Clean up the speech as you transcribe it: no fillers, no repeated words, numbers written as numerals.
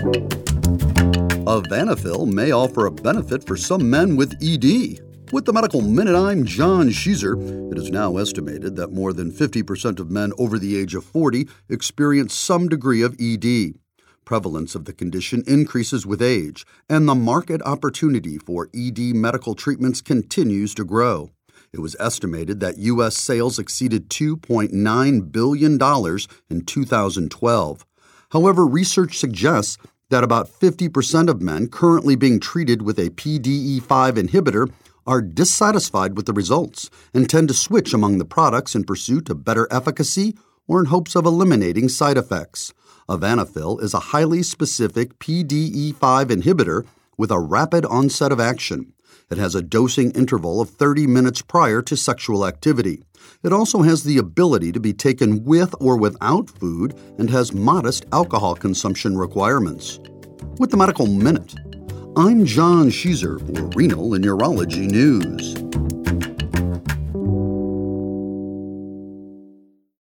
Avanafil may offer a benefit for some men with ED. With the Medical Minute, I'm John Sheezer. It is now estimated that more than 50% of men over the age of 40 experience some degree of ED. Prevalence of the condition increases with age, and the market opportunity for ED medical treatments continues to grow. It was estimated that U.S. sales exceeded $2.9 billion in 2012. However, research suggests that about 50% of men currently being treated with a PDE5 inhibitor are dissatisfied with the results and tend to switch among the products in pursuit of better efficacy or in hopes of eliminating side effects. Avanafil is a highly specific PDE5 inhibitor with a rapid onset of action. It has a dosing interval of 30 minutes prior to sexual activity. It also has the ability to be taken with or without food and has modest alcohol consumption requirements. With the Medical Minute, I'm John Sheezer for Renal and Urology News.